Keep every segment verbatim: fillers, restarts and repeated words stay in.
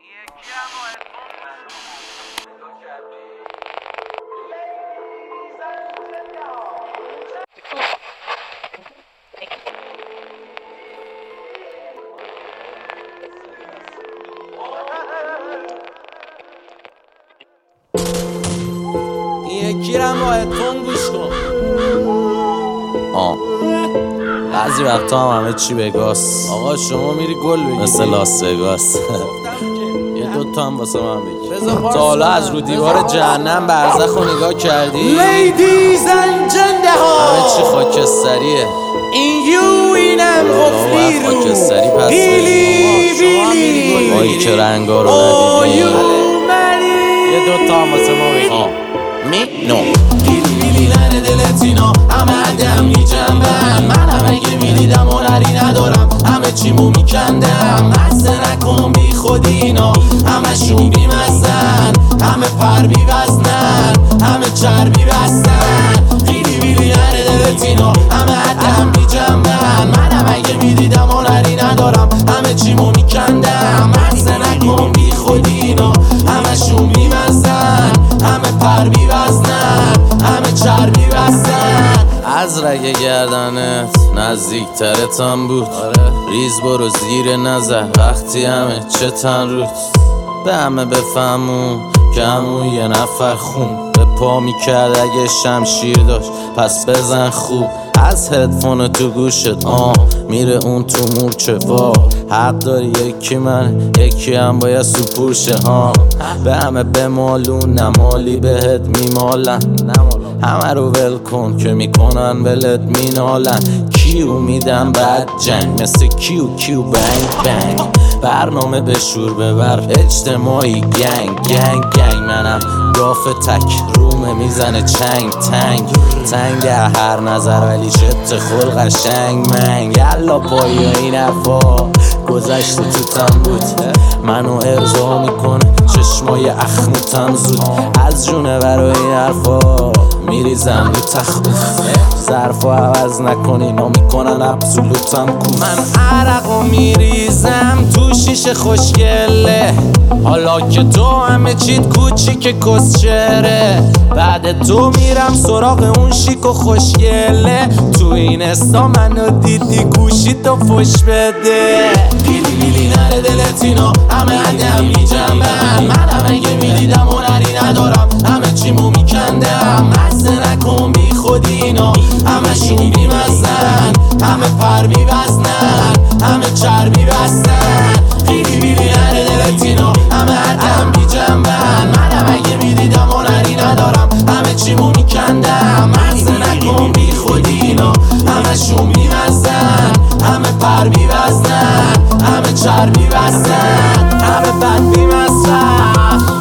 یکیرم با هدفون گوش کن. آه بعضی وقتا هم همه چی بگاست. آقا شما میری گل بگیری مثل لاس وگاس. یه دوتا هم واسه من بگیر. تا حالا از رو دیوار جهنم برزخ رو نگاه کردی؟ لیدیز اند جنده ها همه چی خاکستریه. این یو اینم غفلی رو خاکستری پس بیلی بیلی آیی که رنگا رو ندیدی. یه دوتا هم واسه ما بگیر. می نو بیلی بیلی نره دلت اینا همه عدم میجنبن منم اگه میدیدم هنری ندارم همه چیمو میکندم مزه نکن بی خودی اینا همه شون بی مزن همه پر بی وزنن همه چربی بستن بیلی بیلی نره دلت اینا همه عدم میجنبن منم اگه میدیدم هنری ندارم همه چیمو میکندم مزه نکن بی خودی اینا همه شون بی مزن همه پر بی وزنن همه چربی بستن. از رگ گردنت نزدیک ترتم بود. ریز برو زیر نظر وقتی همه چه تن روت به همه بفهمون که همون یه نفر خون به پا میکرد اگه شمشیر داشت پس بزن خوب. از هدفون تو گوشت آه میره اون تو مورچه وا حق داری یکی من یکی هم باید سپوشه ها به همه بمالون نمالی بهت میمالن همه رو ول کن که میکنن ولت مینالن کیو میدم بعد جنگ مثل کیو کیو بنگ بنگ برنامه به شور ببر اجتماعی گنگ گنگ گنگ منم گاف تک رومه میزنه چنگ تنگ تنگ هر نظر ولی شت خلق قشنگ منگ یلا پایی این حرفا گذشت تو تم بود منو ارضا میکنه چشمای اخموتم زود از جونه برای این حرفا میریزم رو تخوف ظرفو عوض نکنی نا میکنن ابسولوتم کوف من عرقو میریزم تو شیشه خوشگله حالا که تو همه چیت کوچیک کسچره بعد تو میرم سراغ اون شیک و خوشگله تو این استا منو دیدی گوشی تو فش بده بیلی بیلی نره دلت اینا همه عدم میجنبن منم اگه میدیدم هنری ندارم همه چیمو میکندم مزه نکن بی خودی اینا همه شون بی مزن همه پر بی وزنن همه چربی بستن بیلی بیلی نره دلت اینا همه عدم میجنبن منم اگه میدیدم هنری ندارم همه چیمو میکندم مزه نکن بی خودی اینا همه شون بی مزن همه پر بی وزنن همه چربی بستن همه بد بی مزن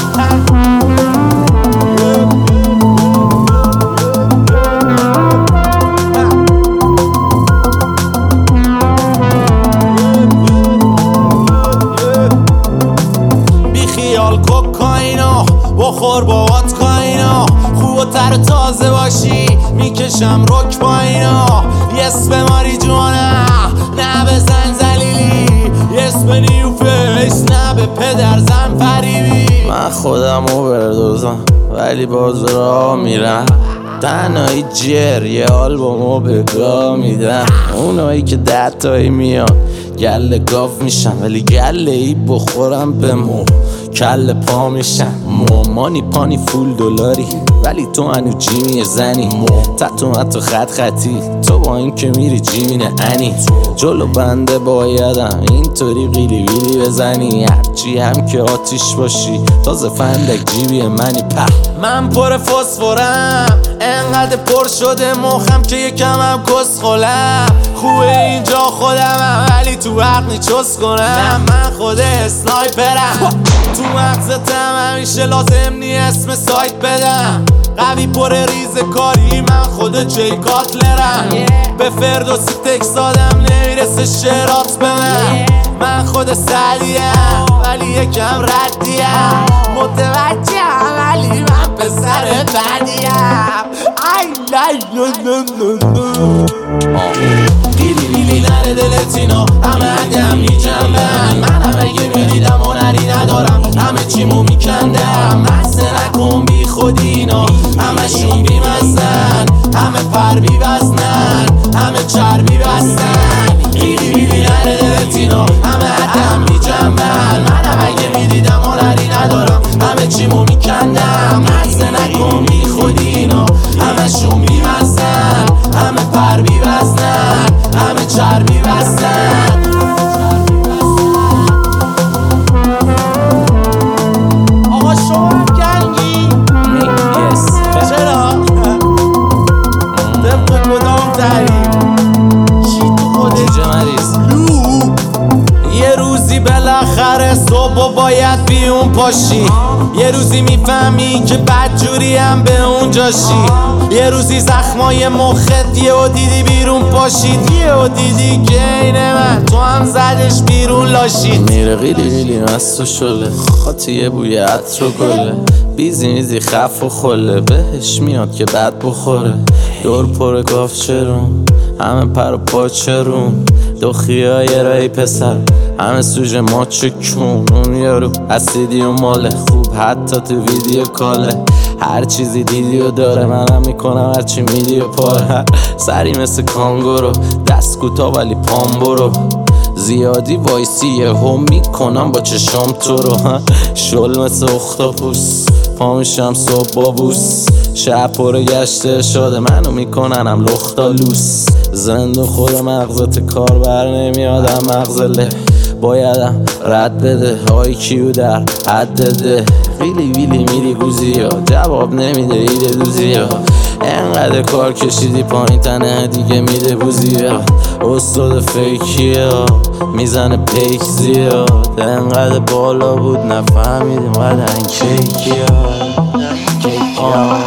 بخور با واتکاینا خوب و تر تازه باشی میکشم رک با اینا یس به ماری جوانا نه بزن زلیلی یس به نیو فیس نه به پدر زن فریبی من خودم رو بردازم ولی باز را میرم تنهایی جر یه آلبومو به گاه میدم اونایی که ده تایی میان گله گاف میشم ولی گله ای بخورم به مو کل پا میشم مامانی پانی فول دلاری ولی تو هنو جیمی زنی تتو حتی خط خطی تو با این که میری جیمینه انی جلو بنده بایدم اینطوری قیلی ویلی بزنی هرچی هم که آتیش باشی تازه فندک جیبی منی په من پر فسفورم انقدر پر شده مخم که یکم هم کس خولم خوبه اینجا خودمم ولی تو حق چس کنم من خود اسنایپرم تو مغزتم همیشه لازم نی اسم سایت بدم قوی پر ریز کاری من خود جی کاتلرم به فردوسی تکس دادم نمیرسه شرات به من من خود سلیم ولی یکم ردیم متوجهم ولی من پسر بدیم ای لای لو لو لو لو بیلی بیلی نره دلت اینا همه عدم میجنبن منم اگه میدیدم هنری ندارم دوباره صبح و باید بیون پاشی. یه روزی میفهمی که بدجوری هم به اونجاشی. یه روزی زخمای مخت یه و دیدی بیرون پاشید. یه و دیدی که اینه من تو هم زدش بیرون لاشید. میره قیلی قیلی مست و شله خاطی یه بوی عطر و گله بیزی میزی خف و خله بهش میاد که بد بخوره. دور پر گاف چرون همه پر و پا چرون دوخیای رای پسر همه سوژه ما چکون. اون یارو اسیدی و ماله خوب حتی تو ویدیو کاله. هر چیزی دیدی و داره منم میکنم هرچی میدی و پاره. سری مثل کانگورو دست کوتا ولی پام برو. زیادی وایسی یه هم میکنم با چشام تو رو. شل مثل اختاپوس پا میشم صبح بابوس. شب پره گشته شده منو میکننم لختالوس. زند خود مغزت کار بر نمیادم مغزله بایدم رد بده های کیو در حد ده. ویلی ویلی میری گوزی ها جواب نمیده ایده دوزی ها. انقدر کار کشیدی پایین تنه دیگه میده بوزی ها. استاد فیکی ها میزنه پیک زیاد. انقدر بالا بود نفهمیدیم قدر این کیکی ها کیکی ها.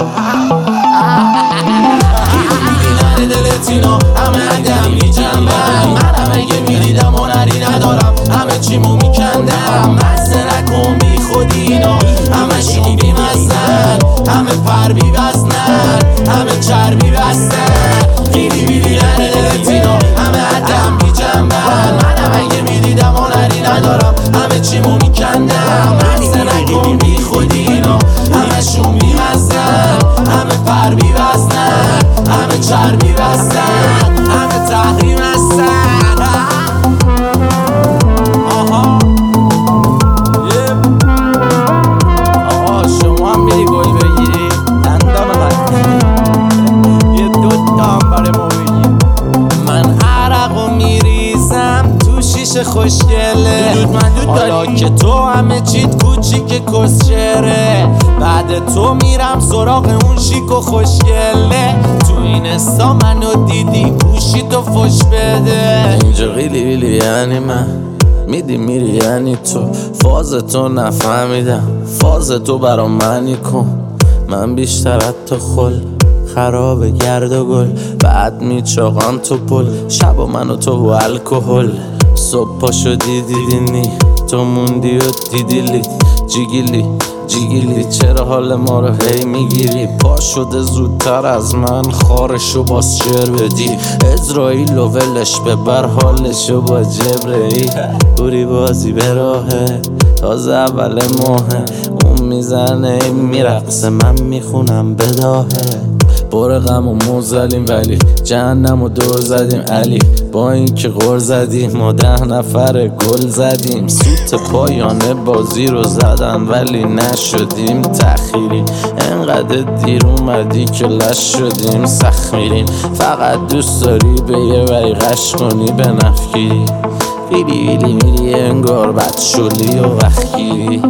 دلتینا همه عدم میجنبن. منم اگه میدیدم هنری ندارم همه چیمو میکندم. مزه نکن بی خودی اینا همه شون بی مزن. همه پر بی وزنن همه چربی بستن. گیری بیدی نره دلتینا همه عدم میجنبن. منم اگه میدیدم هنری ندارم همه چیمو میکندم. مزه نکن بی خودی اینا همه شون بی مزن. همه پر بی وزنن همه چربی بستن همه تحریم هستن. آها آقا شما هم میری گل بگیری دندان من یه دوتا هم برای ما بگیر. من عرق و میریزم تو شیشه خوشگله. حالا که تو همه چیت کوچیک کسچره. بعد تو میرم سراغ اون شیک و خوشگله. تو این استا منو دیدی گوشی تو فش بده. اینجا قیلی ویلی یعنی من میدی میری یعنی تو. فاز تو نفهمیدم فاز تو برا منی کن. من بیشتر از تو خل خراب گرد و گل. بعد میچاقم تو پل شب و من و تو و الکل. صبح پا شدی دیدینی تو موندی و دیدیلی جیگیلی جیگیلی. چرا حال ما رو هی میگیری پا شده زودتر از من خارشو باز شعر بدی. ازرائیل و ولش ببر حالشو با جبرئیل. بوری بازی به راهه تازه اول ماهه. اون میزنه میرقصه من میخونم بداهه. بار غم و موزلیم ولی جهنم و دور زدیم علی. با این که غر زدیم ما ده نفر گل زدیم. سوت پایانه بازی رو زدن ولی نشدیم تأخیری. انقدر دیر اومدی که لش شدیم سخت میریم. فقط دوست داری به یه وری غش کنی به نفگیری. ویلی ویلی میری انگار بد شلی و وخگیری.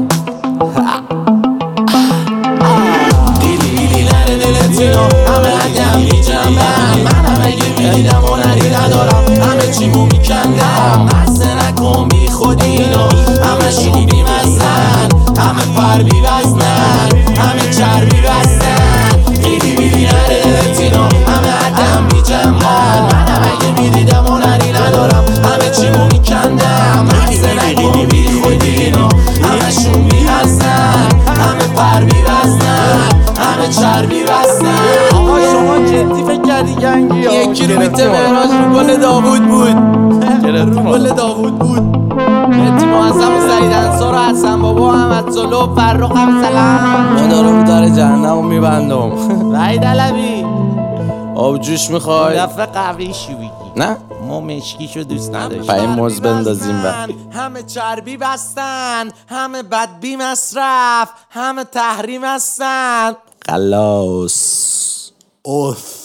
همه عدم میجنبن. منم اگه میدیدم هنری ندارم همه چیمو میکندم. مزه نکن بی خودی اینا همه شون بی مزن. همه پر بی وزنن همه چربی بستن. گیری بیدی نره دلتینا همه عدم میجنبن. منم اگه میدیدم هنری ندارم همه چیمو میکندم. مزه نکن بی خودی اینا همه شون بی مزن. همه پر بی وزنن همه چربی بستن. آقا شما جدی فکر کردی گنگی ها؟ یکی رو بیته مهراج رو گل داوود بود. رو گل داوود بود. مهدی معظم و سعید انصار و حسن بابا و احمد صلح و فرخ هم سلام. خدا رو در جهنم رو میبندم. وحید علوی آب جوش میخوای؟ دفعه قوی شو بگی نه ما مشکیشو دوست نداشتیم. پای موز بندازیم و همه چربی بستن همه بدبی مصرف همه تحریم هستن. خلاص اوف